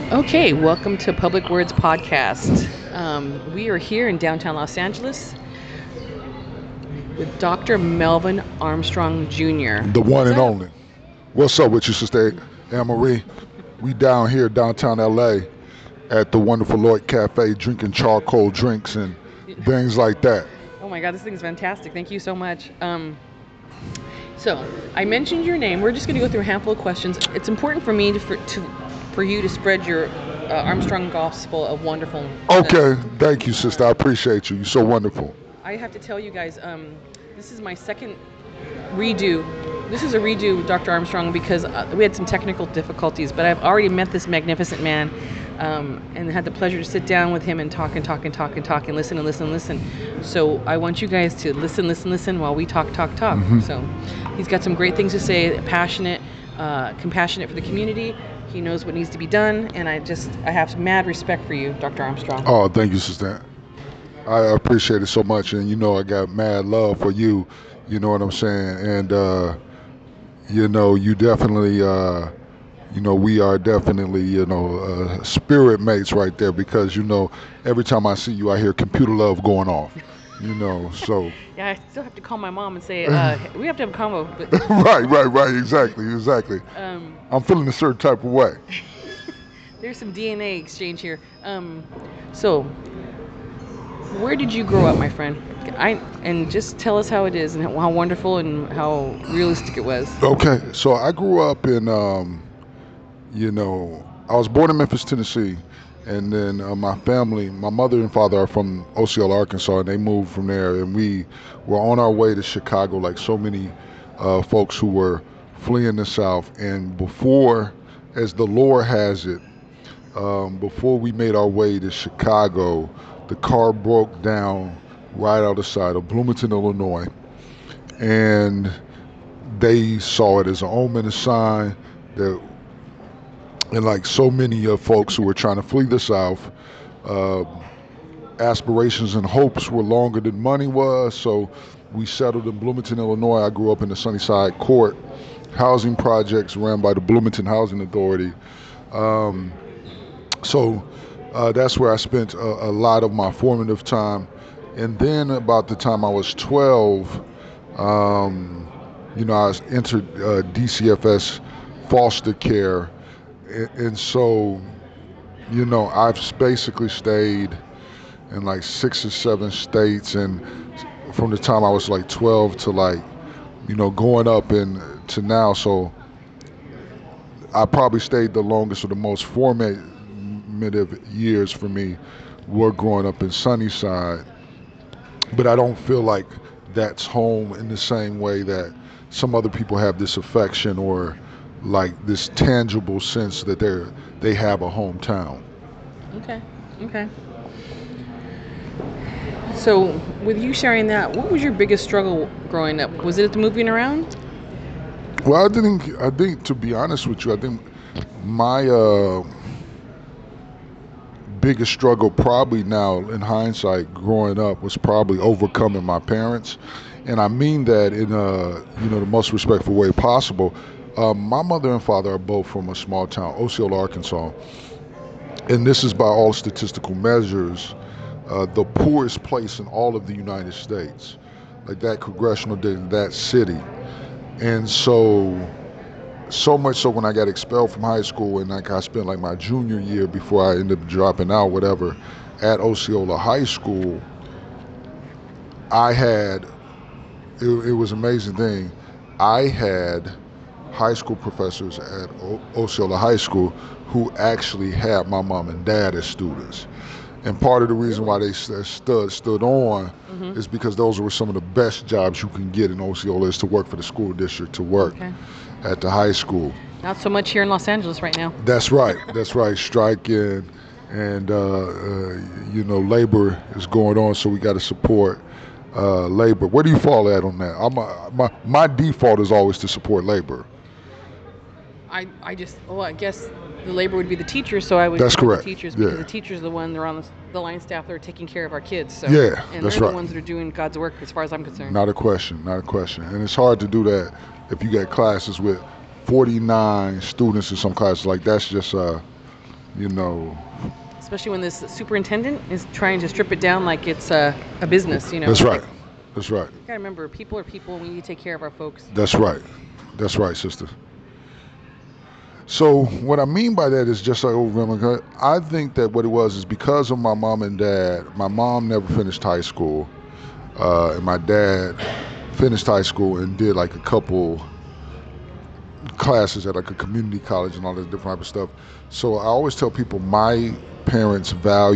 Okay, welcome to Public Words Podcast. We are here in downtown Los Angeles with Dr. Melvin Armstrong Jr. The one What's and up? only. What's up with you, Sister Anne Marie? We down here downtown LA at the wonderful Lloyd Cafe drinking charcoal drinks and things like that. Oh my God, this thing is fantastic. Thank you so much. So I mentioned your name. We're just going to go through a handful of questions. It's important for me for you to spread your Armstrong gospel of wonderful. Okay, thank you, sister. I appreciate you. You're so wonderful. I have to tell you guys, this is my second redo. This is a redo with Dr. Armstrong because we had some technical difficulties, but I've already met this magnificent man and had the pleasure to sit down with him and talk and talk and talk and talk and listen and listen and listen. So I want you guys to listen, listen, listen while we talk, talk, talk. So he's got some great things to say, passionate, compassionate for the community. He knows what needs to be done, and I have mad respect for you, Dr. Armstrong. Oh, thank you, sister. I appreciate it so much, and I got mad love for you. You know what I'm saying? And you definitely, we are definitely, spirit mates right there because every time I see you, I hear computer love going off. So. Yeah, I still have to call my mom and say we have to have a convo. But right, exactly. I'm feeling a certain type of way. there's some DNA exchange here. So where did you grow up, my friend? And just tell us how it is and how wonderful and how realistic it was. Okay, so I grew up in, I was born in Memphis, Tennessee, and then my family, my mother and father are from Osceola, Arkansas, and they moved from there, and we were on our way to Chicago, like so many folks who were fleeing the South. And before, as the lore has it, before we made our way to Chicago, the car broke down right outside of Bloomington, Illinois, and they saw it as an ominous sign that, and like so many folks who were trying to flee the South, uh, aspirations and hopes were longer than money was. So we settled in Bloomington, Illinois. I grew up in the Sunnyside Court housing projects ran by the Bloomington Housing Authority. Um, so that's where I spent a lot of my formative time. And then about the time I was 12, I entered DCFS foster care. And so, I've basically stayed in like 6 or 7 states. And from the time I was like 12 to like, going up and to now. So I probably stayed the longest or the most formative years for me were growing up in Sunnyside. But I don't feel like that's home in the same way that some other people have this affection or like this tangible sense that they have a hometown. Okay. Okay. So with you sharing that, what was your biggest struggle growing up? Was it the moving around? Well, I think to be honest with you, I think my biggest struggle probably now in hindsight growing up was probably overcoming my parents. And I mean that in the most respectful way possible. My mother and father are both from a small town, Osceola, Arkansas, and this is by all statistical measures the poorest place in all of the United States, like that congressional district, that city. And so much so when I got expelled from high school and like I spent like my junior year before I ended up dropping out, whatever, at Osceola High School, I had it was an amazing thing. I had high school professors at Osceola High School who actually had my mom and dad as students. And part of the reason why they stood on is because those were some of the best jobs you can get in Osceola is to work for the school district, to work Okay. at the high school. Not so much here in Los Angeles right now. That's right. That's right. Striking and labor is going on, so we got to support labor. Where do you fall at on that? My default is always to support labor. I guess the labor would be the teachers, so I would That's support correct. the teachers because Yeah. the teachers are the one, they're on the line staff that are taking care of our kids. So Yeah, and that's they're right. the ones that are doing God's work as far as I'm concerned. Not a question. Not a question. And it's hard to do that if you got classes with 49 students in some classes. Like that's just you know. Especially when this superintendent is trying to strip it down like it's a business, That's right. Like, That's right. you gotta remember, people are people. We need to take care of our folks. That's right. That's right, sister. So what I mean by that is just like over. I think that what it was is because of my mom and dad. My mom never finished high school, and my dad finished high school and did like a couple classes at like a community college and all this different type of stuff. So I always tell people my parents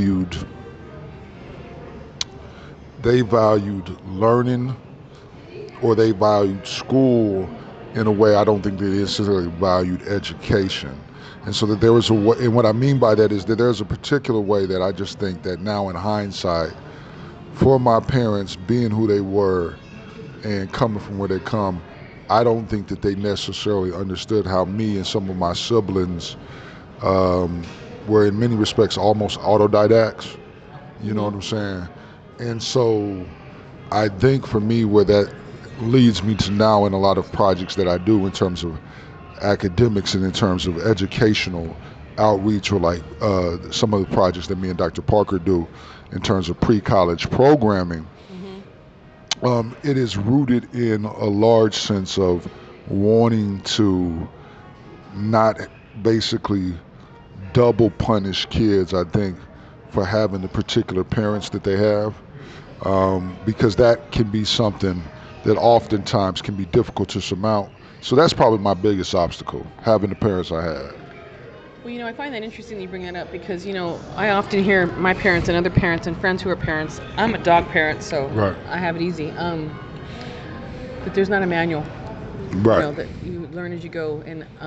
valued learning, or they valued school in a way I don't think they necessarily valued education. And so that there was a way, and what I mean by that is that there's a particular way that I just think that now in hindsight, for my parents being who they were and coming from where they come, I don't think that they necessarily understood how me and some of my siblings were in many respects almost autodidacts. You know what I'm saying? And so I think for me where that leads me to now in a lot of projects that I do in terms of academics and in terms of educational outreach, or like some of the projects that me and Dr. Parker do in terms of pre-college programming, it is rooted in a large sense of wanting to not basically double punish kids, I think, for having the particular parents that they have, because that can be something that oftentimes can be difficult to surmount. So that's probably my biggest obstacle, having the parents I had. Well, I find that interesting that you bring that up because, I often hear my parents and other parents and friends who are parents. I'm a dog parent, so Right. I have it easy. But there's not a manual, Right. that you learn as you go.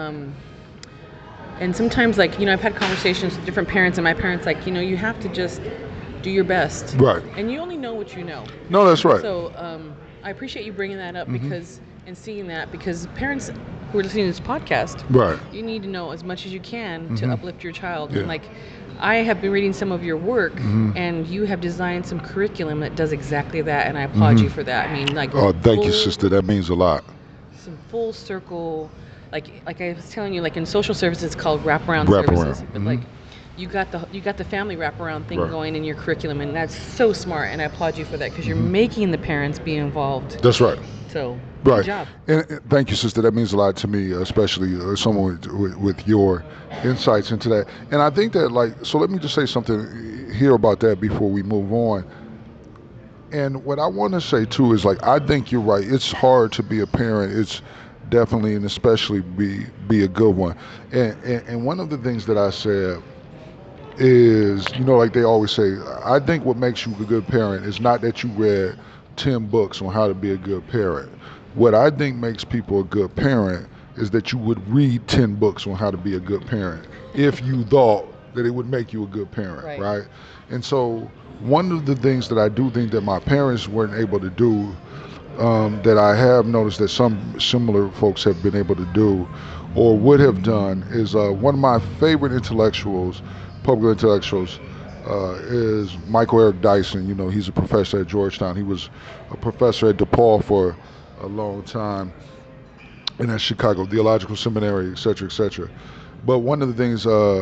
And sometimes, like, I've had conversations with different parents, and my parents, like, you have to just do your best. Right. And you only know what you know. No, that's right. So I appreciate you bringing that up because seeing that, because parents who are listening to this podcast, Right. you need to know as much as you can to uplift your child. Yeah. And like, I have been reading some of your work, and you have designed some curriculum that does exactly that, and I applaud you for that. I mean, like, Oh, thank you, sister. That means a lot. some full circle, like I was telling you, like in social services, it's called wraparound Wraparound. services, but like. You got the family wraparound thing Right. going in your curriculum, and that's so smart, and I applaud you for that because you're making the parents be involved. That's right. So, Right. good job. And thank you, sister. That means a lot to me, especially someone with your insights into that. And I think that, like, so let me just say something here about that before we move on. And what I want to say too is, like, I think you're right. It's hard to be a parent. It's definitely and especially be a good one. And one of the things that I said is, like they always say, I think what makes you a good parent is not that you read 10 books on how to be a good parent. What I think makes people a good parent is that you would read 10 books on how to be a good parent if you thought that it would make you a good parent, right? And so one of the things that I do think that my parents weren't able to do, that I have noticed that some similar folks have been able to do or would have done, is one of my favorite public intellectuals, is Michael Eric Dyson. He's a professor at Georgetown. He was a professor at DePaul for a long time, and at Chicago Theological Seminary, et cetera, et cetera. But one of the things,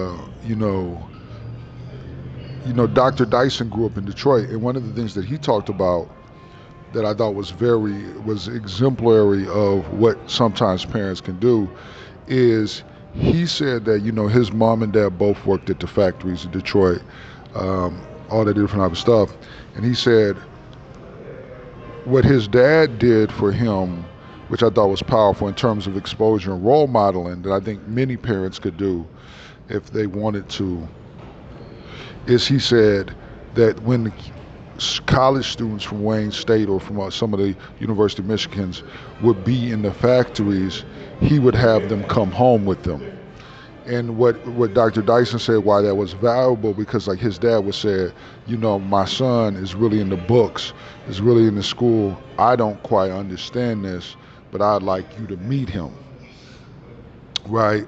Dr. Dyson grew up in Detroit, and one of the things that he talked about that I thought was exemplary of what sometimes parents can do is, he said that, his mom and dad both worked at the factories in Detroit, all that different type of stuff. And he said what his dad did for him, which I thought was powerful in terms of exposure and role modeling, that I think many parents could do if they wanted to, is he said that when the college students from Wayne State or from some of the University of Michigans would be in the factories, he would have them come home with them. And what Dr. Dyson said, why that was valuable, because like his dad would say, my son is really in the books, is really in the school. I don't quite understand this, but I'd like you to meet him, right?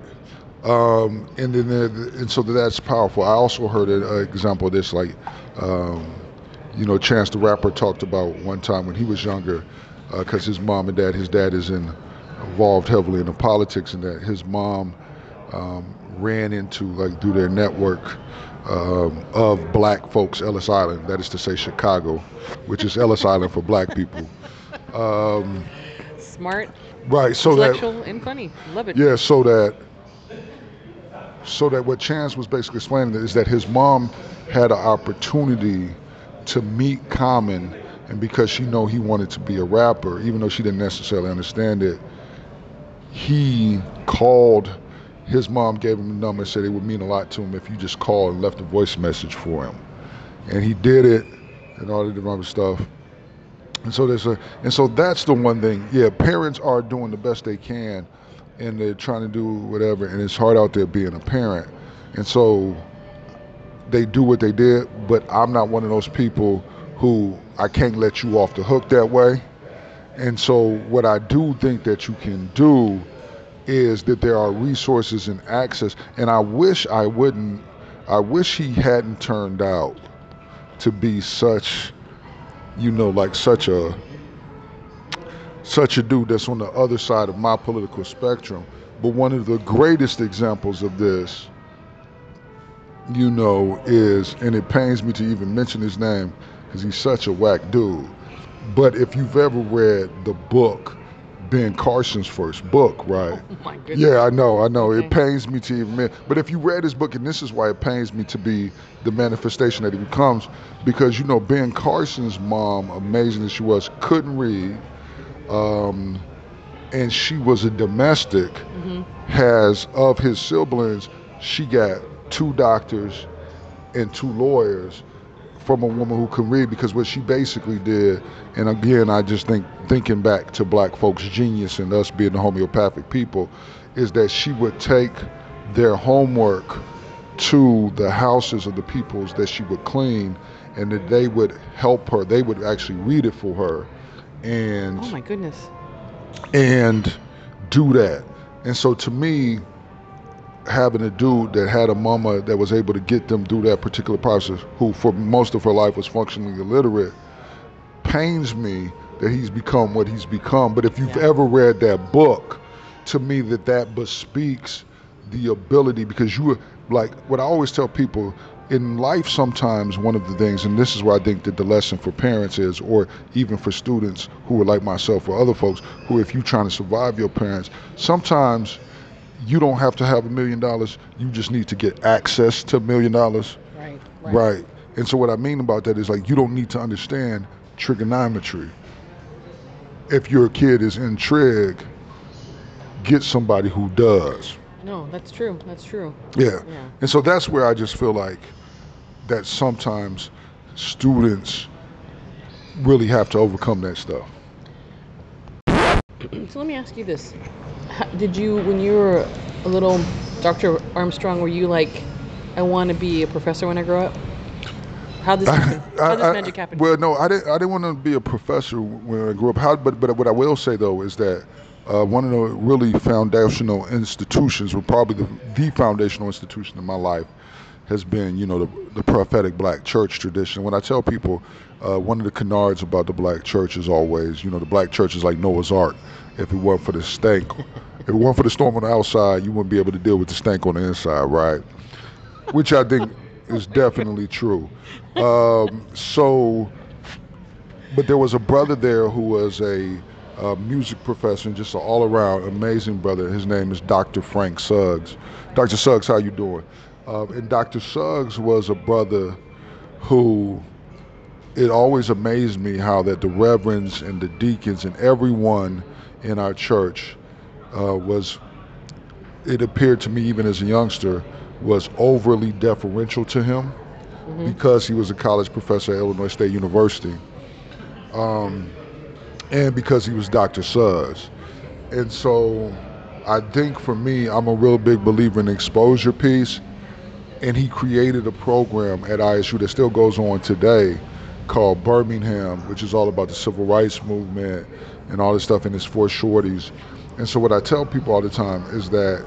And so that's powerful. I also heard an example of this, like, Chance the Rapper talked about one time when he was younger, because his mom and dad, his dad is involved heavily in the politics, and that his mom ran into, like, through their network of black folks, Ellis Island, that is to say Chicago, which is Ellis Island for black people. Um, Smart, right, so that, intellectual, and funny. Love it. yeah, so that what Chance was basically explaining is that his mom had an opportunity to meet Common, and because she know he wanted to be a rapper, even though she didn't necessarily understand it, he called. His mom gave him a number and said it would mean a lot to him if you just called and left a voice message for him, and he did it, and all the different stuff. And so that's the one thing. Yeah, parents are doing the best they can, and they're trying to do whatever, and it's hard out there being a parent. And so they do what they did, but I'm not one of those people who I can't let you off the hook that way. And so what I do think that you can do is that there are resources and access, and I wish he hadn't turned out to be such, like such a dude that's on the other side of my political spectrum. But one of the greatest examples of this, is, and it pains me to even mention his name because he's such a whack dude. But if you've ever read the book, Ben Carson's first book, right? Oh my goodness. Yeah, I know. Okay. It pains me to even, but if you read his book, and this is why it pains me to be the manifestation that he becomes, because Ben Carson's mom, amazing as she was, couldn't read, and she was a domestic. Has, of his siblings, she got 2 doctors and 2 lawyers from a woman who can read, because what she basically did, and again, I just thinking back to black folks' genius and us being the homeopathic people, is that she would take their homework to the houses of the peoples that she would clean, and that they would help her. They would actually read it for her, and Oh my goodness. and do that. And so to me, having a dude that had a mama that was able to get them through that particular process, who for most of her life was functionally illiterate, pains me that he's become what he's become. But if you've ever read that book, to me that bespeaks the ability, because like what I always tell people in life, sometimes one of the things, and this is where I think that the lesson for parents is, or even for students who are like myself or other folks who, if you're trying to survive your parents, sometimes you don't have to have $1 million. You just need to get access to $1 million. Right. And so what I mean about that is, like, you don't need to understand trigonometry. If your kid is in trig, get somebody who does. No, that's true. That's true. Yeah. And so that's where I just feel like that sometimes students really have to overcome that stuff. So let me ask you this. Did you, when you were a little Dr. Armstrong, were you like, I want to be a professor when I grow up? How did this happen? How did this magic happen? Well, no, I didn't want to be a professor when I grew up. But what I will say, though, is that one of the really foundational institutions, or probably the foundational institution in my life, has been, the prophetic black church tradition. When I tell people, one of the canards about the black church is always, the black church is like Noah's Ark. If it weren't for the stank, if it weren't for the storm on the outside, you wouldn't be able to deal with the stank on the inside, right? Which I think is definitely true. But there was a brother there who was a music professor, and just an all-around amazing brother. His name is Dr. Frank Suggs. Dr. Suggs, how you doing? And Dr. Suggs was a brother who, it always amazed me how that the reverends and the deacons and everyone in our church it appeared to me even as a youngster, was overly deferential to him because he was a college professor at Illinois State University, and because he was Dr. Suggs. And so I think for me, I'm a real big believer in the exposure piece, and he created a program at ISU that still goes on today called Birmingham, which is all about the civil rights movement and all this stuff in his 4 shorties. And so what I tell people all the time is that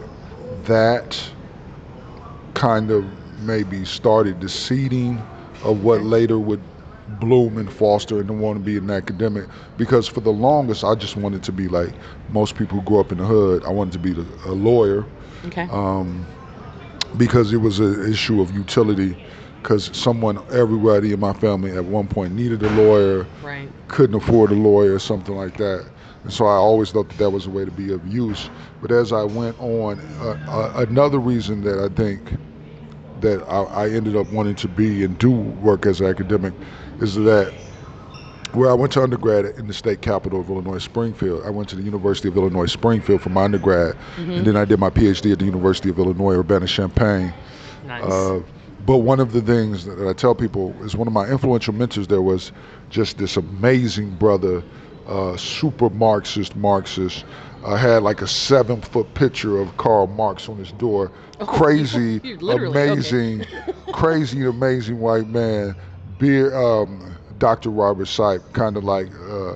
kind of maybe started the seeding of what later would bloom and foster and want to be an academic, because for the longest I just wanted to be like most people who grew up in the hood. I wanted to be a lawyer. Okay. because it was an issue of utility. Because everybody in my family at one point needed a lawyer, Right. couldn't afford a lawyer, something like that. And so I always thought that that was a way to be of use. But as I went on, another reason that I think that I ended up wanting to be and do work as an academic is that where I went to undergrad in the state capital of Illinois, Springfield. I went to the University of Illinois, Springfield for my undergrad, and Mm-hmm. then I did my PhD at the University of Illinois, Urbana-Champaign. Nice. Uh, but one of the things that I tell people is one of my influential mentors there was just this amazing brother, super Marxist, had like a 7-foot picture of Karl Marx on his door. Oh, Crazy, you literally okay. amazing, crazy, amazing white man. Beer, Dr. Robert Sipe, kind of like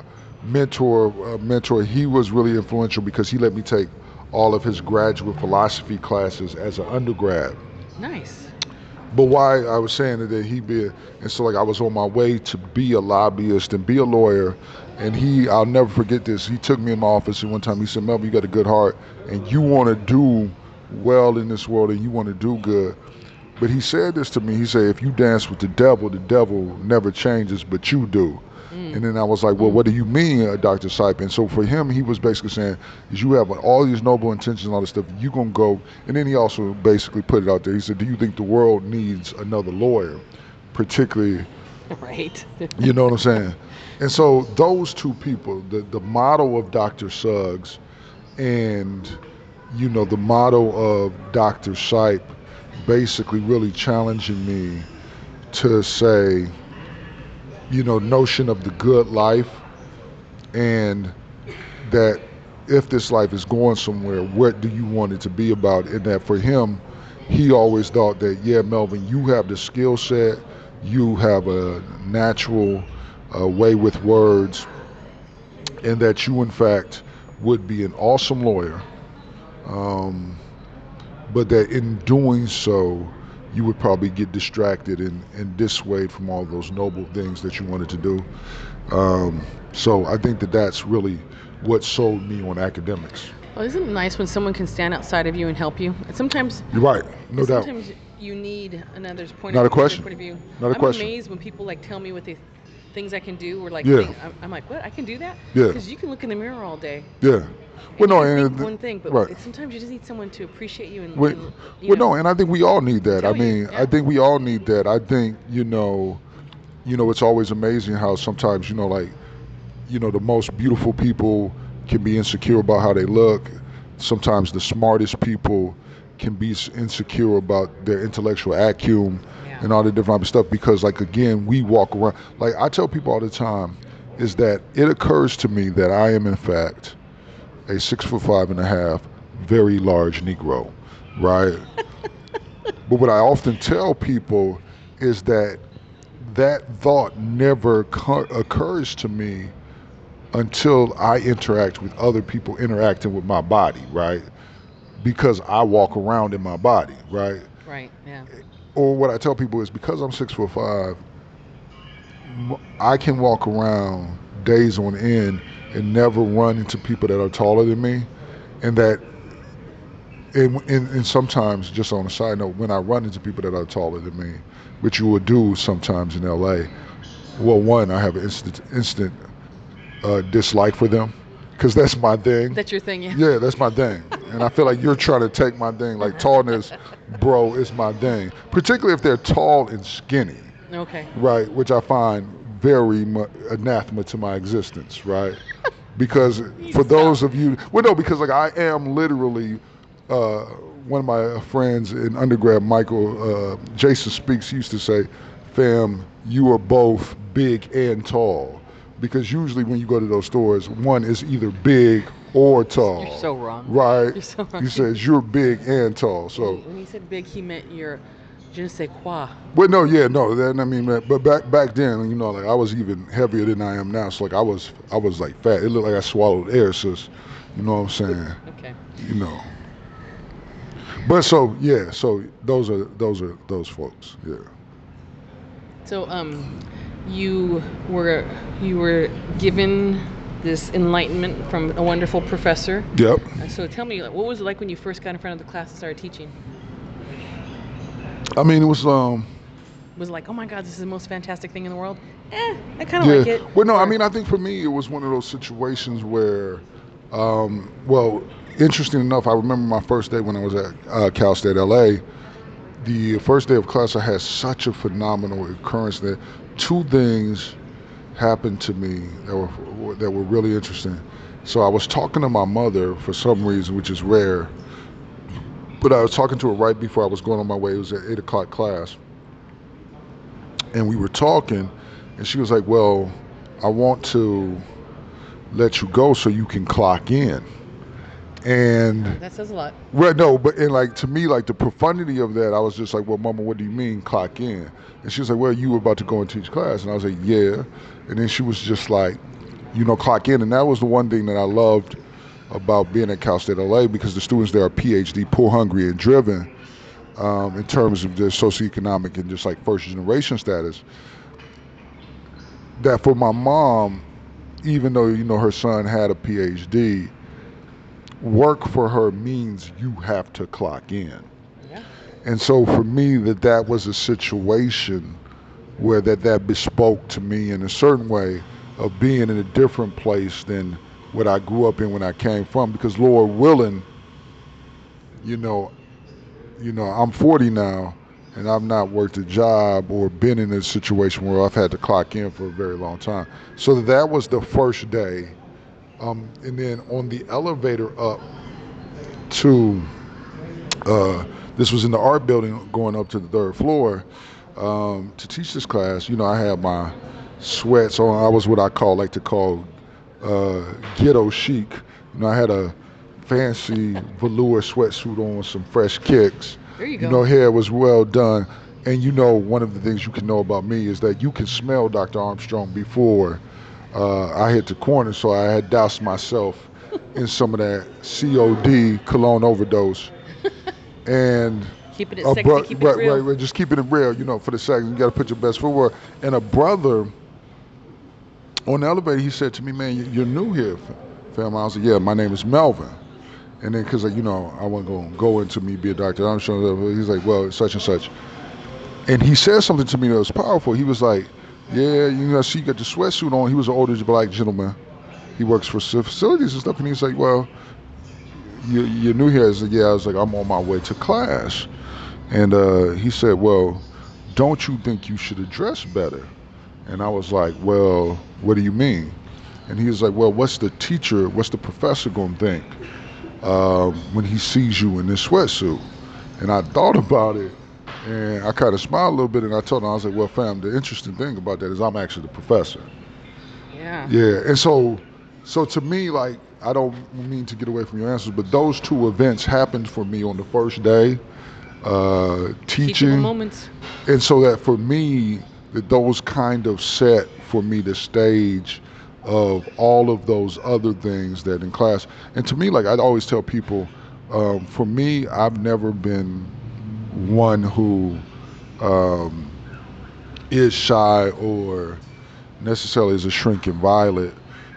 mentor. He was really influential because he let me take all of his graduate philosophy classes as an undergrad. Nice. But why I was saying that he be, and so like I was on my way to be a lobbyist and be a lawyer, and I'll never forget this. He took me in my office and one time he said, Melvin, you got a good heart and you want to do well in this world and you want to do good. But he said this to me. He said, if you dance with the devil never changes, but you do. Mm. And then I was like, well, Mm. what do you mean, Dr. Sipe? And so for him, he was basically saying, is you have all these noble intentions and all this stuff, you going to go. And then he also basically put it out there. He said, do you think the world needs another lawyer? Particularly, Right. you know what I'm saying? And so those two people, the motto of Dr. Suggs and, the motto of Dr. Sipe, basically really challenging me to say, notion of the good life and that if this life is going somewhere, what do you want it to be about? And that for him, he always thought that, yeah, Melvin, you have the skill set, you have a natural way with words, and that you, in fact, would be an awesome lawyer, um, but that in doing so, you would probably get distracted and dissuade from all those noble things that you wanted to do. So I think that that's really what sold me on academics. Well, isn't it nice when someone can stand outside of you and help you? And sometimes, You're right, no doubt. sometimes you need another's Not a question. point of view. Not a I'm question. amazed when people like tell me what they things I can do, or like Yeah, I'm like, what? I can do that? yeah, Because you can look in the mirror all day yeah. Well, and you no, can think and one thing, but right. sometimes you just need someone to appreciate you and, Well, you no, know, and I think we all need that. I tell you, mean, I yeah. think we all need that. I think it's always amazing how sometimes like the most beautiful people can be insecure about how they look. Sometimes the smartest people can be insecure about their intellectual acumen Yeah. and all the different other stuff because, like, again, we walk around. Like, I tell people all the time, is that it occurs to me that I am, in fact, a 6'5.5", very large Negro, right? But what I often tell people is that that thought never occurs to me until I interact with other people interacting with my body, right? Because I walk around in my body, right? Right. Yeah. Or what I tell people is because I'm 6'5", I can walk around days on end and never run into people that are taller than me, and that and sometimes, just on a side note, when I run into people that are taller than me, which you would do sometimes in LA, well, one, I have an instant dislike for them because that's my thing. That's your thing, yeah. Yeah, that's my thing. And I feel like you're trying to take my thing. Like tallness, bro, is my thing. Particularly if they're tall and skinny, Okay. right? Which I find very anathema to my existence, right? Because for those of you, well, no, because like I am literally, one of my friends in undergrad, Michael, Jason Speaks, used to say, fam, you are both big and tall. Because usually when you go to those stores, one is either big or tall. You're so wrong. Right? You're so wrong. He says you're big and tall. So, When he said big, he meant your je ne sais quoi. but no, yeah, no. That I mean, but back then, like I was even heavier than I am now. So like I was like fat. It looked like I swallowed air, sis. You know what I'm saying? Okay. You know. But so yeah, so those are those folks. Yeah. So you were given this enlightenment from a wonderful professor. Yep. So tell me, what was it like when you first got in front of the class and started teaching? I mean, it was Was like, oh my God, this is the most fantastic thing in the world. I kind of yeah. like it. Well, no, I Or mean, I think for me, it was one of those situations where, well, interesting enough, I remember my first day when I was at Cal State LA. The first day of class, I had such a phenomenal occurrence that two things happened to me that were really interesting. So I was talking to my mother for some reason, which is rare, but I was talking to her right before I was going on my way. It was at 8 o'clock class, and we were talking, and she was like, "Well, I want to let you go so you can clock in." And that says a lot. right, no, but and like to me, like the profundity of that, I was just like, "Well, Mama, what do you mean clock in?" And she was like, "Well, you were about to go and teach class," and I was like, "Yeah," and then she was just like, clock in," and that was the one thing that I loved about being at Cal State LA because the students there are PhD, poor, hungry, and driven in terms of their socioeconomic and just like first generation status. That for my mom, even though her son had a PhD, work for her means you have to clock in. Yeah. And so for me, that was a situation where that bespoke to me in a certain way of being in a different place than what I grew up in when I came from. Because Lord willing, you know, I'm 40 now, and I've not worked a job or been in a situation where I've had to clock in for a very long time. So that was the first day. And then on the elevator up to this was in the art building going up to the third floor to teach this class. I had my sweats on. I was what I like to call ghetto chic. I had a fancy velour sweatsuit on, some fresh kicks. There you go. Hair was well done. And one of the things you can know about me is that you can smell Dr. Armstrong before I hit the corner. So I had doused myself in some of that COD cologne overdose. And keeping it sexy, keeping it real. right, just keeping it real, for the second. You got to put your best foot forward. And a brother on the elevator, he said to me, "Man, you're new here, fam." I was like, "Yeah, my name is Melvin." And then, because, I wasn't going to go into me be a doctor. I'm sure he's like, "Well, such and such." And he said something to me that was powerful. He was like, "Yeah, I see you got the sweatsuit on." He was an older black gentleman. He works for facilities and stuff. And he's like, "Well, you're new here." I was like, "Yeah." I was like, "I'm on my way to class." And he said, "Well, don't you think you should address better?" And I was like, "Well, what do you mean?" And he was like, "Well, what's the professor going to think when he sees you in this sweatsuit?" And I thought about it, and I kind of smiled a little bit, and I told him, I was like, "Well, fam, the interesting thing about that is I'm actually the professor." Yeah. Yeah, and so to me, like, I don't mean to get away from your answers, but those two events happened for me on the first day, teaching. Teachable moments. And so that for me, that those kind of set for me the stage of all of those other things that in class. And to me, like I'd always tell people, for me, I've never been one who is shy or necessarily is a shrinking violet.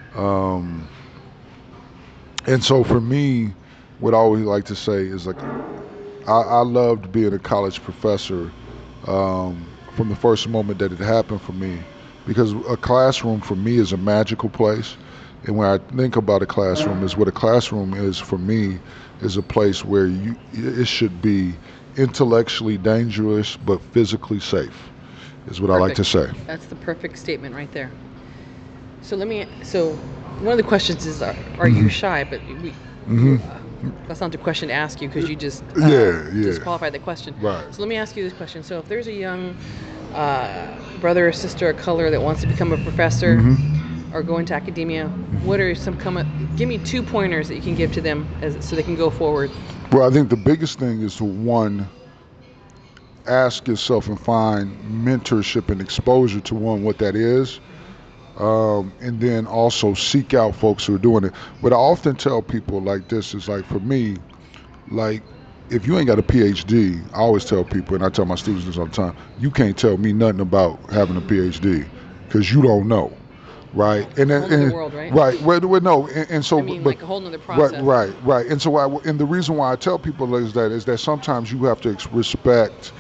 And so for me, what I always like to say is like, I loved being a college professor from the first moment that it happened for me, because a classroom for me is a magical place. And when I think about a classroom, is what a classroom is for me is a place where it should be intellectually dangerous but physically safe, is what I like to say. That's the perfect statement right there. So one of the questions is, are you shy? But that's not the question to ask you, because you just disqualified the question. Right. So let me ask you this question. So if there's a young brother or sister of color that wants to become a professor or go into academia, what are give me 2 pointers that you can give to them so they can go forward? Well, I think the biggest thing is to, one, ask yourself and find mentorship and exposure to what that is. And then also seek out folks who are doing it. But I often tell people like this is like, for me, like, if you ain't got a PhD, I always tell people, and I tell my students this all the time, you can't tell me nothing about having a PhD because you don't know, right? And whole other world, right? Right. Well, no, and so, like a whole other process. Right. And so, and the reason why I tell people is that sometimes you have to respect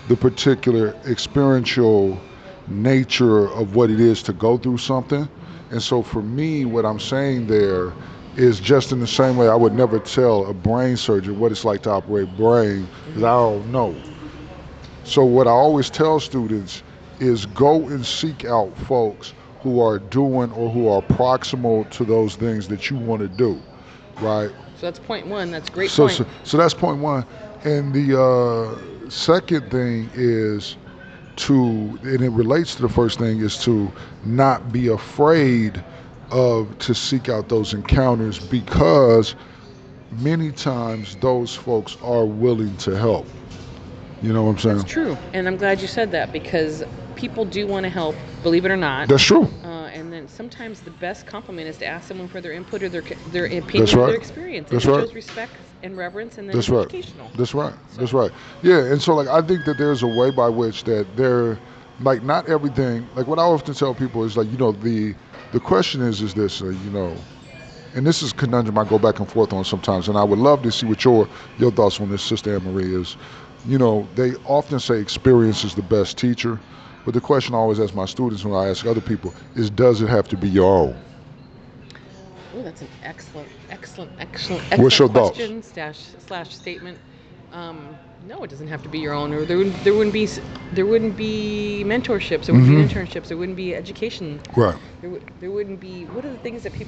the particular experiential nature of what it is to go through something. And so for me, what I'm saying there is just in the same way I would never tell a brain surgeon what it's like to operate brain because I don't know. So what I always tell students is go and seek out folks who are doing or who are proximal to those things that you want to do, right? So that's point one. That's a great So, point. so that's point one. And the second thing is and it relates to the first thing, is to not be afraid to seek out those encounters because many times those folks are willing to help. You know what I'm saying? That's true. And I'm glad you said that because people do want to help, believe it or not. That's true. And then sometimes the best compliment is to ask someone for their input or their opinion That's or right. their experience. That's and it right. shows respect and reverence, and then That's it's right. educational. That's right. So- That's right. Yeah, and so like I think that there's a way by which that there, like not everything. Like what I often tell people is like the question is this and this is a conundrum I go back and forth on sometimes, and I would love to see what your thoughts on this, Sister Anne Marie, is. They often say experience is the best teacher, but the question I always ask my students when I ask other people is, does it have to be your own? Oh, that's an excellent What's your thoughts? question slash statement. No, it doesn't have to be your own. Or there wouldn't be mentorships. There wouldn't be internships. There wouldn't be education. Right. There wouldn't be. What are the things that people?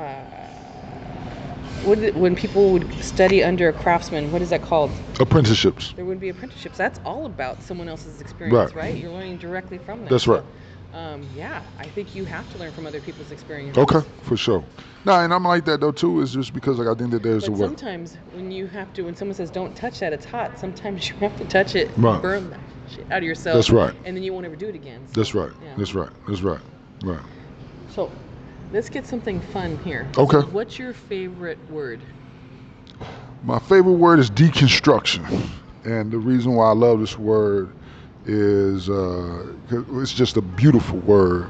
When people would study under a craftsman, what is that called? Apprenticeships. There wouldn't be apprenticeships. That's all about someone else's experience, right? You're learning directly from them. That's right. Yeah, I think you have to learn from other people's experiences. Okay, for sure. No, and I'm like that though too. Is just because like I think that there's But a way. sometimes when someone says don't touch that, it's hot. Sometimes you have to touch it, Right. burn that shit out of yourself. That's right. And then you won't ever do it again. So, That's right. yeah. That's right. That's right. Right. So let's get something fun here. Okay. So what's your favorite word? My favorite word is deconstruction, and the reason why I love this word is 'cause it's just a beautiful word.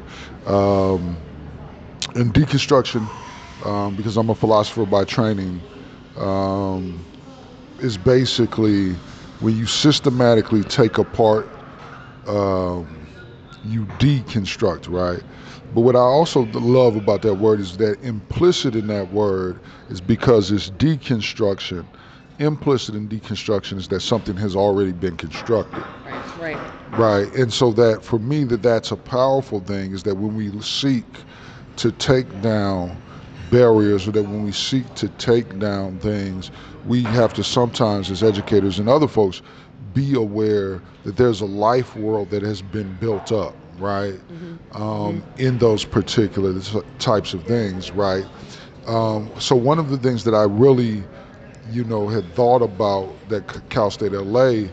And deconstruction, because I'm a philosopher by training, is basically when you systematically take apart, you deconstruct, right? But what I also love about that word is that implicit in that word is because it's deconstruction. Implicit in deconstruction is that something has already been constructed. Right. Right. And so that for me that's a powerful thing, is that when we seek to take down barriers, or that when we seek to take down things, we have to sometimes as educators and other folks be aware that there's a life world that has been built up, right? In those particular types of things, right? So one of the things that I really, had thought about that Cal State LA,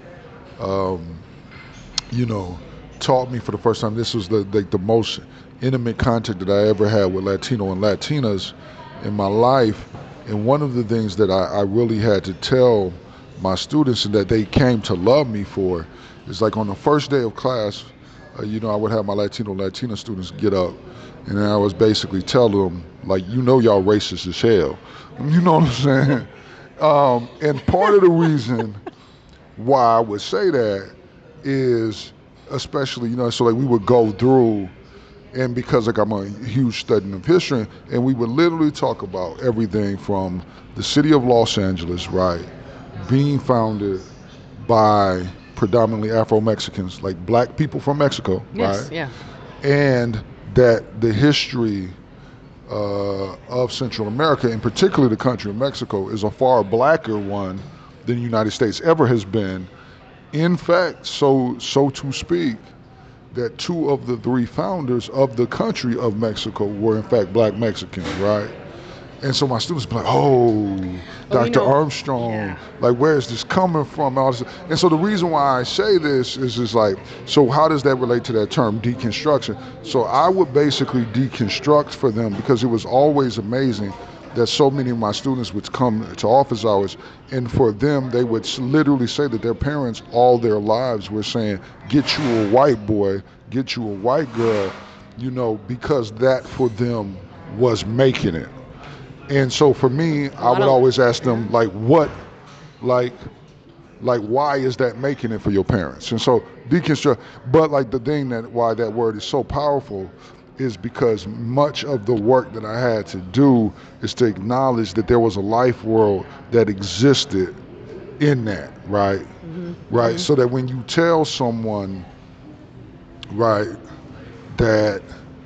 taught me for the first time. This was the most intimate contact that I ever had with Latino and Latinas in my life. And one of the things that I really had to tell my students and that they came to love me for is like on the first day of class, I would have my Latina students get up, and then I was basically tell them, like, y'all racist as hell. You know what I'm saying? And part of the reason why I would say that is, especially, so like we would go through, and because like I'm a huge student of history, and we would literally talk about everything from the city of Los Angeles, right, being founded by predominantly Afro-Mexicans, like black people from Mexico, Yes, right? yeah. And that the history of Central America, and particularly the country of Mexico, is a far blacker one than the United States ever has been. In fact, so to speak, that 2 of the 3 founders of the country of Mexico were in fact black Mexicans, right? And so my students be like, Dr. Armstrong, yeah. like, where is this coming from? All this. And so the reason why I say this is like, so how does that relate to that term, deconstruction? So I would basically deconstruct for them, because it was always amazing that so many of my students would come to office hours, and for them, they would literally say that their parents all their lives were saying, get you a white boy, get you a white girl, because that for them was making it. And so for me, I would always ask them, like, what Like, why is that making it for your parents? And so deconstruct. But like the thing that why that word is so powerful is because much of the work that I had to do is to acknowledge that there was a life world that existed in that, right? Right. So that when you tell someone, right, that,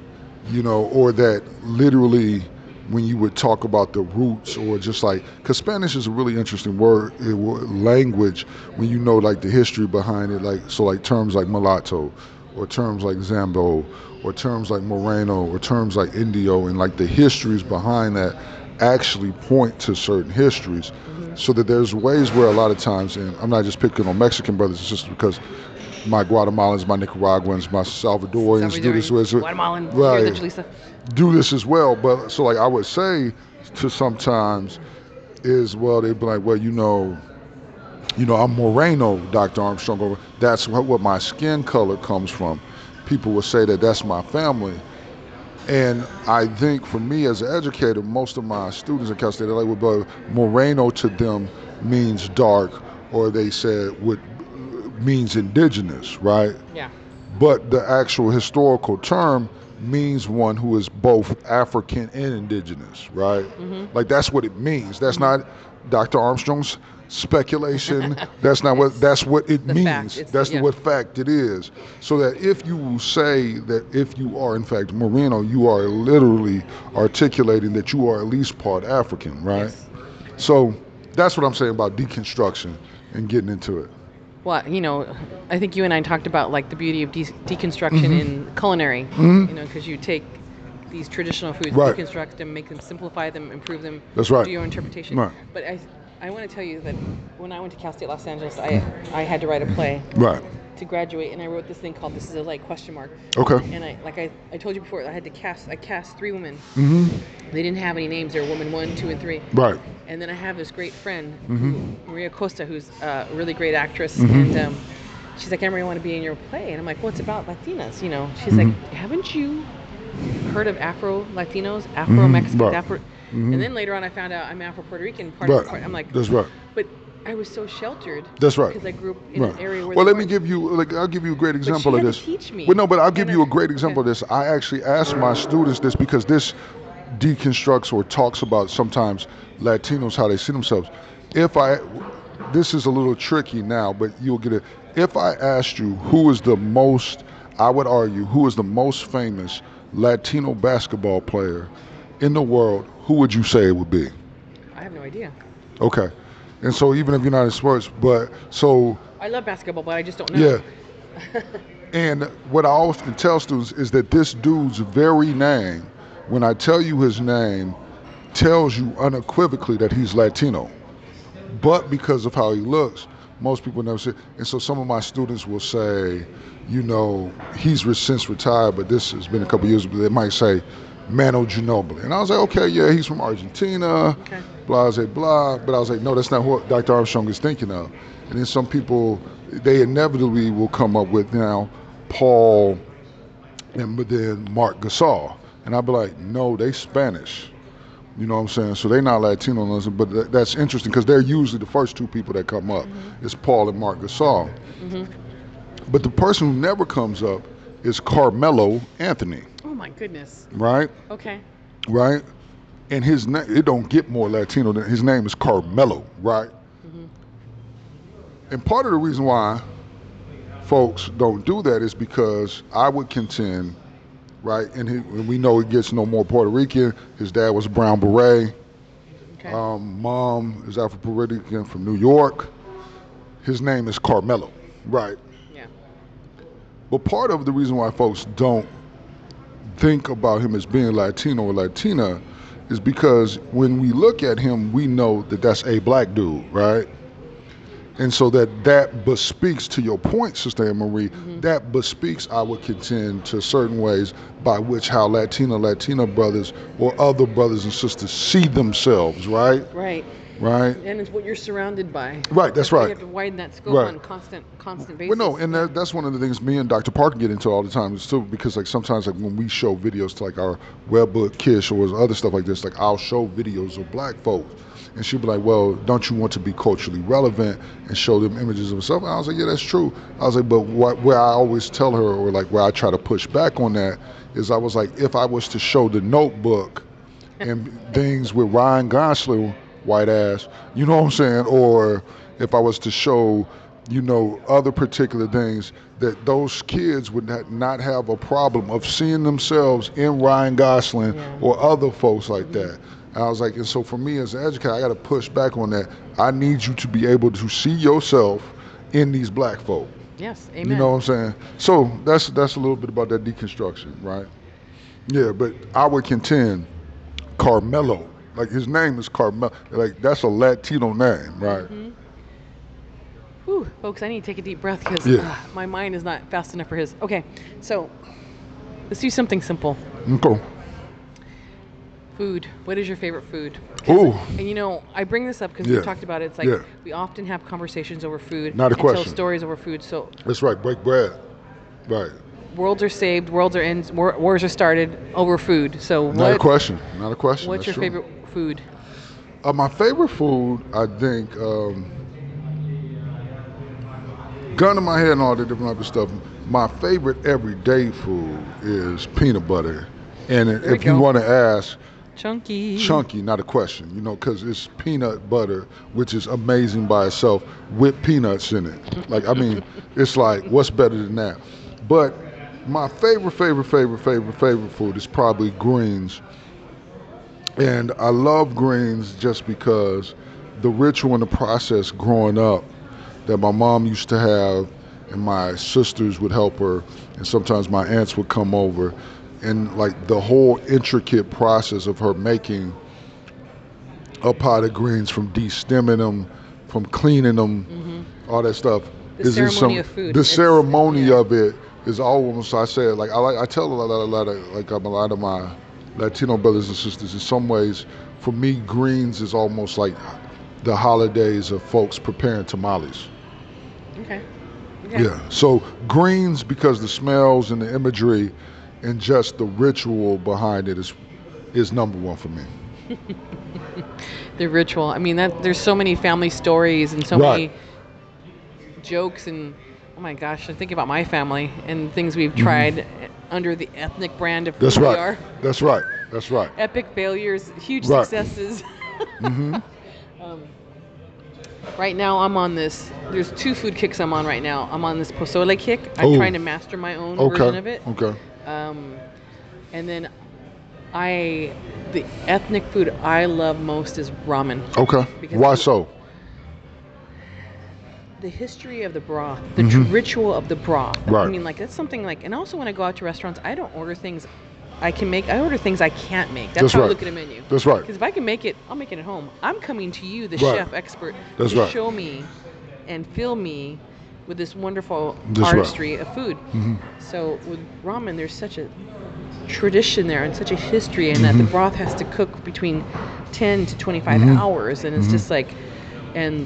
or that literally when you would talk about the roots or just like, because Spanish is a really interesting language when you know like the history behind it, like, so like terms like mulatto or terms like Zambo or terms like Moreno or terms like Indio, and like the histories behind that actually point to certain histories. So that there's ways where a lot of times, and I'm not just picking on Mexican brothers and sisters because my Guatemalans, my Nicaraguans, my Salvadorians do this with Guatemalan, right, Julissa. do this as well. But so like I would say to sometimes is, well, they'd be like, well, I'm Moreno, Dr. Armstrong. That's what my skin color comes from. People would say that that's my family. And I think for me as an educator, most of my students in Cal State LA would be Moreno to them means dark, or they said what means indigenous, right? Yeah. But the actual historical term means one who is both African and indigenous, right? Like that's what it means. That's not Dr. Armstrong's speculation. That's not what. That's what it means. That's what fact it is. So that if you say that if you are in fact Moreno, you are literally articulating that you are at least part African, right? Yes. So that's what I'm saying about deconstruction and getting into it. Well, I think you and I talked about like the beauty of deconstruction in culinary, because you take these traditional foods, Right. deconstruct them, make them, simplify them, improve them, That's right. do your interpretation. Right. But I want to tell you that when I went to Cal State Los Angeles, I had to write a play Right. to graduate, and I wrote this thing called "This Is a Light?" Okay. And I told you before, I cast 3 women. Mm-hmm. They didn't have any names. They were women 1, 2, and 3. Right. And then I have this great friend, Maria Costa, who's a really great actress, and she's like, Emery, I want to be in your play. And I'm like, well, it's about Latinas, She's like, haven't you heard of Afro-Latinos, Afro-Mexicans, Right. And then later on I found out I'm Afro-Puerto Rican, I'm like, that's right. But I was so sheltered. That's right. Because I grew up in an area where Well, I'll give you a great example of this. But she had to teach me. Well, no, but I'll give you a great example of this. I actually asked my students this because this deconstructs or talks about sometimes Latinos, how they see themselves. This is a little tricky now, but you'll get it. If I asked you who is the most famous Latino basketball player in the world, who would you say it would be? I have no idea. Okay. And so even if you're not in sports, I love basketball, but I just don't know. Yeah. And what I often tell students is that this dude's very name, when I tell you his name, tells you unequivocally that he's Latino. But because of how he looks, most people never say. And so some of my students will say, he's since retired, but this has been a couple years, but they might say Manu Ginobili. And I was like, okay, yeah, he's from Argentina, blah, blah, blah. But I was like, no, that's not what Dr. Armstrong is thinking of. And then some people, they inevitably will come up with now Paul and then Marc Gasol. And I'll be like, no, they Spanish. You know what I'm saying? So they're not Latino, but that's interesting because they're usually the first 2 people that come up. It's Paul and Marc Gasol. But the person who never comes up is Carmelo Anthony. Oh my goodness. Right? Okay. Right? And his name, it don't get more Latino than his name is Carmelo, right? And part of the reason why folks don't do that is because I would contend, right, and we know he gets no more Puerto Rican. His dad was a Brown Beret. Okay. Mom is Afro-Puerto Rican from New York. His name is Carmelo, right? Yeah. But part of the reason why folks don't think about him as being Latino or Latina is because when we look at him, we know that that's a black dude, right? And so that bespeaks, to your point, Sister Anne Marie, that bespeaks, I would contend, to certain ways by which how Latina brothers or other brothers and sisters see themselves, right? Right. right? And it's what you're surrounded by. Right, that's why right. You have to widen that scope Right. on constant basis. Well, no, and that's one of the things me and Dr. Parker get into all the time is too, because like sometimes like when we show videos to like our Webbook Kish or other stuff like this, like I'll show videos of black folks, and she'll be like, "Well, don't you want to be culturally relevant and show them images of herself?" And I was like, "Yeah, that's true." I was like, "But where I always tell her, or like where I try to push back on that, is I was like, if I was to show the Notebook and things with Ryan Gosling, white ass, you know what I'm saying, or if I was to show, you know, other particular things, that those kids would not have a problem of seeing themselves in Ryan Gosling or other folks like that." And I was like, and so for me as an educator, I got to push back on that. I need you to be able to see yourself in these black folk. Yes, amen. You know what I'm saying? So that's a little bit about that deconstruction, right? Yeah, but I would contend Carmelo, like his name is Carmelo, like that's a Latino name, right? Whew, folks, I need to take a deep breath because Yeah. my mind is not fast enough for his. Okay, so let's do something simple. Okay. Food. What is your favorite food? 'Cause- Ooh. And you know, I bring this up because Yeah. we talked about it. It's like Yeah. we often have conversations over food. Not a and tell question. stories over food. So That's right. Break bread. Right. worlds are saved, worlds are ends, wars are started over food. So Not a question. Not a question. what's That's your true. favorite food? My favorite food, I think, gun to my head and all the different other stuff. My favorite everyday food is peanut butter, and There we if you go. want to ask, Chunky. chunky, not a question, you know, because it's peanut butter, which is amazing by itself, with peanuts in it. Like, I mean, it's like, what's better than that? But my favorite food is probably greens. And I love greens just because the ritual and the process growing up that my mom used to have, and my sisters would help her, and sometimes my aunts would come over, and like the whole intricate process of her making a pot of greens, from de-stemming them, from cleaning them, all that stuff. The ceremony of food. The It's- ceremony yeah. of it is almost, I say it, like I tell a lot of my Latino brothers and sisters, in some ways, for me, greens is almost like the holidays of folks preparing tamales. Okay. Yeah. So greens, because the smells and the imagery and just the ritual behind it is number one for me. The ritual. I mean, that there's so many family stories and so Right. many jokes and oh my gosh, I think about my family and things we've tried under the ethnic brand of who That's we right. are. That's right. That's right. Epic failures, huge Right. successes. Hmm. Right now, I'm on this. There's two food kicks I'm on right now. I'm on this pozole kick. I'm Oh. trying to master my own version of it. Okay. And then the ethnic food I love most is ramen. Okay. Because Why I- so? The history of the broth, the ritual of the broth. Right. I mean, like that's something like. And also, when I go out to restaurants, I don't order things I can make. I order things I can't make. That's That's how I right. look at a menu. That's right. Because if I can make it, I'll make it at home. I'm coming to you, the Right. chef expert, That's to right. show me and fill me with this wonderful That's right. artistry of food. So with ramen, there's such a tradition there and such a history, and that the broth has to cook between 10 to 25 hours, and it's just like, and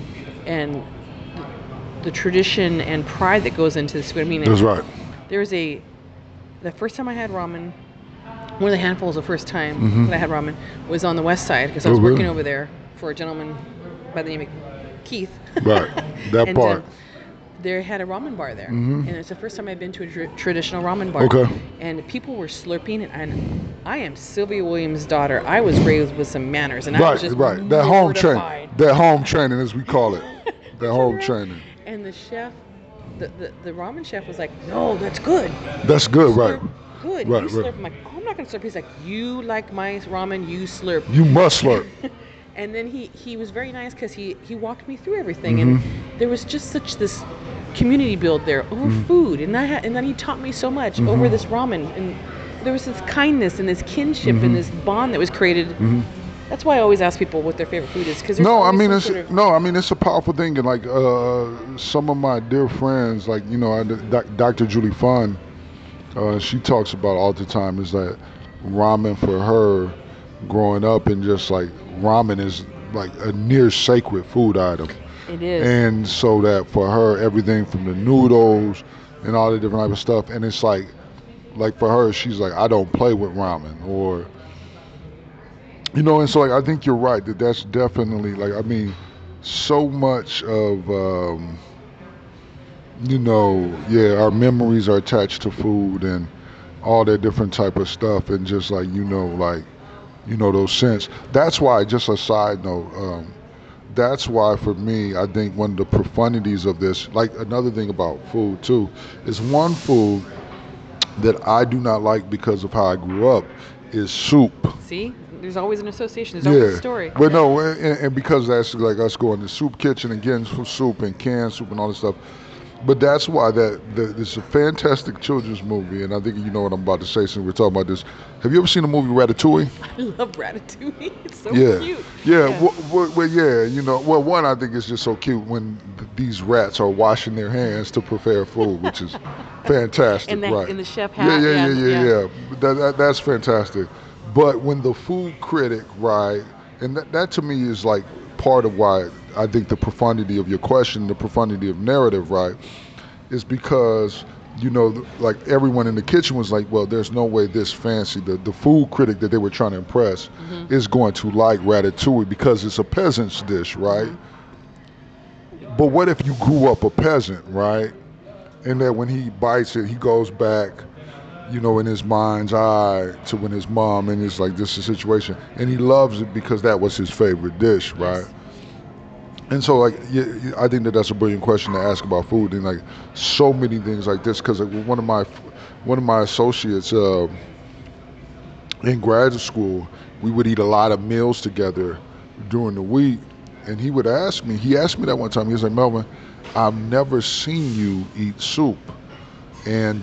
the tradition and pride that goes into this food. I mean, That's right. the first time I had ramen, one of the handfuls the first time that I had ramen was on the west side because I was Oh, working really? over there for a gentleman by the name of Keith. Right. That And, part. they had a ramen bar there, and it's the first time I've been to a traditional ramen bar. Okay. And people were slurping, and I am Sylvia Williams' daughter. I was raised with some manners, and I was Right. just Right. That home training. mortified. That home training, as we call it. That home training. And the chef, the ramen chef was like, "No, that's good. That's good. Right. Slurp good. Right, You right. slurp." I'm like, "Oh, I'm not gonna slurp." He's like, "You like my ramen? You slurp." You must slurp. And then he was very nice because he walked me through everything, and there was just such this community build there over food, and and then he taught me so much over this ramen, and there was this kindness and this kinship and this bond that was created. That's why I always ask people what their favorite food is, because No, I mean it's a powerful thing, and like some of my dear friends, like Dr. Julie Fun, she talks about all the time is that ramen for her, growing up, and just like ramen is like a near sacred food item. It is. And so that for her, everything from the noodles and all the different type of stuff, and it's like for her, she's like, I don't play with ramen, or and so like I think you're right that that's definitely like I mean, so much of yeah, our memories are attached to food and all that different type of stuff, and just like those scents. That's why, just a side note, that's why for me, I think one of the profundities of this, like another thing about food too, is one food that I do not like because of how I grew up is soup. See, there's always an association. There's always a Yeah, story. but no, and because that's like us going to soup kitchen and getting some soup and canned soup and all this stuff. But that's why it's a fantastic children's movie, and I think you know what I'm about to say since we're talking about this. Have you ever seen the movie Ratatouille? I love Ratatouille. It's so Yeah, cute. yeah, well, yeah. Well, one, I think it's just so cute when these rats are washing their hands to prepare food, which is fantastic, And right? in the chef Yeah, hat. yeah. That's fantastic. But when the food critic, right, and that to me is like part of why I think the profundity of your question, the profundity of narrative, right, is because like everyone in the kitchen was like, well, there's no way this fancy, the food critic that they were trying to impress, is going to like Ratatouille because it's a peasant's dish, right? But what if you grew up a peasant, right? And that when he bites it, he goes back, in his mind's eye to when his mom, and it's like, this is a situation. And he loves it because that was his favorite dish, right? Yes. And so, like, yeah, I think that's a brilliant question to ask about food, and like so many things like this. Because like, one of my associates in graduate school, we would eat a lot of meals together during the week, and he would ask me. He asked me that one time. He was like, Melvin, I've never seen you eat soup, and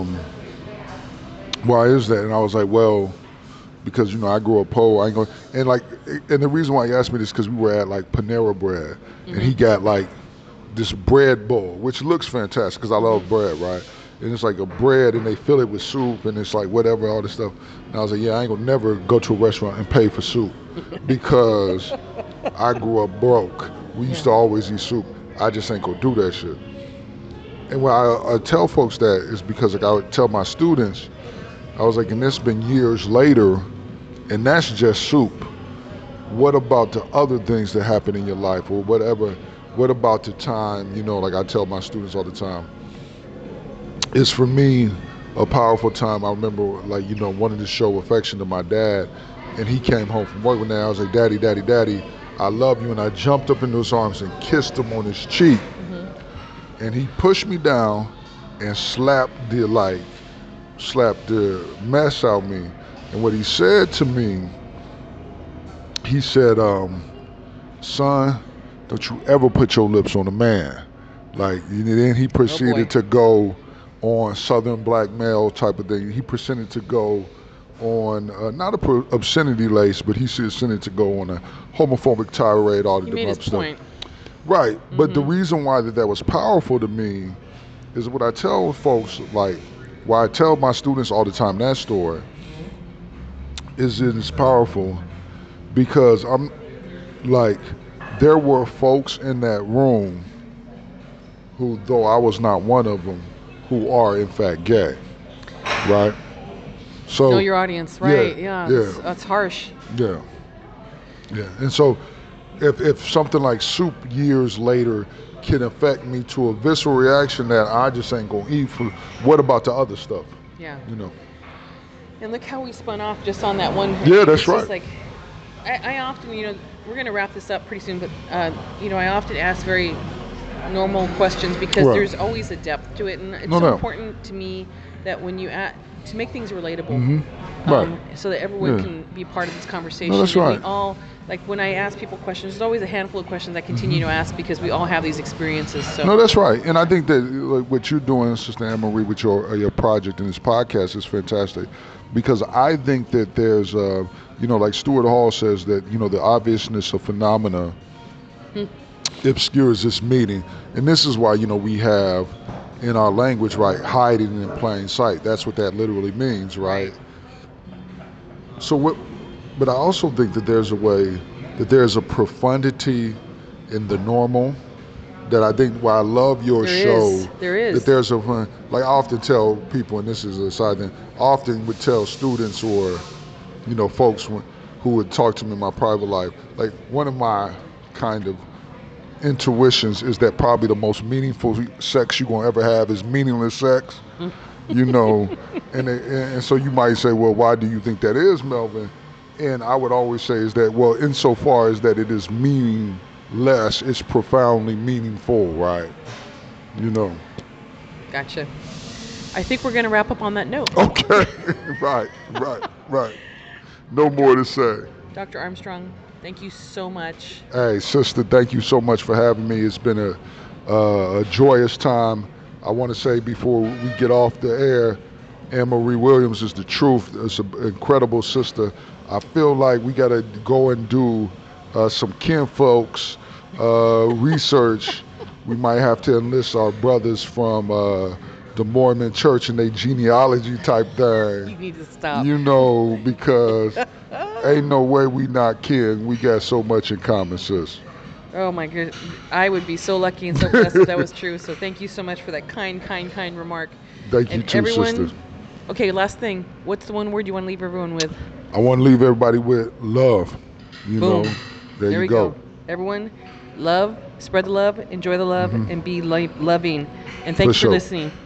why is that? And I was like, well, because I grew up poor. I ain't going and the reason why he asked me this because we were at like Panera Bread, and he got like this bread bowl, which looks fantastic because I love bread, right? And it's like a bread, and they fill it with soup, and it's like whatever, all this stuff. And I was like, yeah, I ain't gonna never go to a restaurant and pay for soup because I grew up broke. We used to always eat soup. I just ain't gonna do that shit. And when I tell folks that is because like I would tell my students, I was like, and this been years later, and that's just soup. What about the other things that happen in your life or whatever? What about the time, like I tell my students all the time, it's for me a powerful time. I remember like, wanting to show affection to my dad, and he came home from work one day. I was like, Daddy, Daddy, Daddy, I love you. And I jumped up into his arms and kissed him on his cheek. And he pushed me down and slapped the mess out of me. And what he said to me, he said, son, don't you ever put your lips on a man. Like, and then he proceeded to go on Southern black male type of thing. He proceeded to go on, not a obscenity lace, but he proceeded to go on a homophobic tirade, all the different stuff. Point. Right, but the reason why that was powerful to me is what I tell folks, like, why I tell my students all the time that story, is it is powerful because I'm like, there were folks in that room who, though I was not one of them, who are in fact gay, right? So know your audience, right? Yeah. That's harsh. Yeah, and so if something like soup years later can affect me to a visceral reaction that I just ain't gonna eat for, what about the other stuff? Yeah. And look how we spun off just on that one. Yeah, that's right. Just like, I often, we're going to wrap this up pretty soon, but, I often ask very normal questions because there's always a depth to it. And it's important to me that when you to make things relatable, so that everyone can be part of this conversation. No, that's right. We all, like when I ask people questions, there's always a handful of questions I continue to ask because we all have these experiences. So. No, that's right. And I think that like, what you're doing, Sister Anne-Marie, with your project and this podcast is fantastic, because I think that there's, like Stuart Hall says that, the obviousness of phenomena obscures this meaning. And this is why, we have in our language, right, hiding in plain sight. That's what that literally means, right? So but I also think that there's a way that there's a profundity in the normal that I think why I love your show. There is. That there's a, like I often tell people, and this is a side thing, I often would tell students or, folks who would talk to me in my private life, like one of my kind of intuitions is that probably the most meaningful sex you're going to ever have is meaningless sex, and so you might say, well, why do you think that is, Melvin? And I would always say is that, well, insofar as that it is meaningless, it's profoundly meaningful, right? Gotcha. I think we're going to wrap up on that note. Okay. Right. No more to say. Dr. Armstrong, thank you so much. Hey, sister, thank you so much for having me. It's been a joyous time. I want to say before we get off the air, Anne-Marie Williams is the truth. It's an incredible sister. I feel like we got to go and do some kinfolks research. We might have to enlist our brothers from the Mormon church and their genealogy type thing. You need to stop. Because ain't no way we not kin. We got so much in common, sis. Oh my goodness. I would be so lucky and so blessed if that was true. So thank you so much for that kind remark. Thank you too, sister. Okay, last thing. What's the one word you want to leave everyone with? I want to leave everybody with love. Boom. There you go. Everyone, love, spread the love, enjoy the love, and be loving. And thanks for listening.